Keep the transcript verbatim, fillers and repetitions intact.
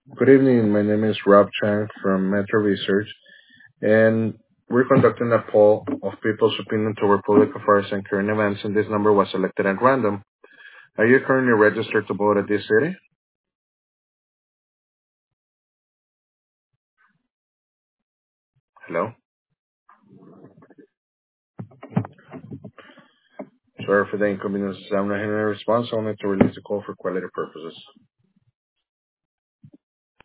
Good evening. My name is Rob Chang from Metro Research, and we're conducting a poll of people's opinion toward public affairs and current events, and this number was selected at random. Are you currently registered to vote at this city? Hello? Sorry for the inconvenience. I'm not hearing a response. I'll need to release the call for quality purposes.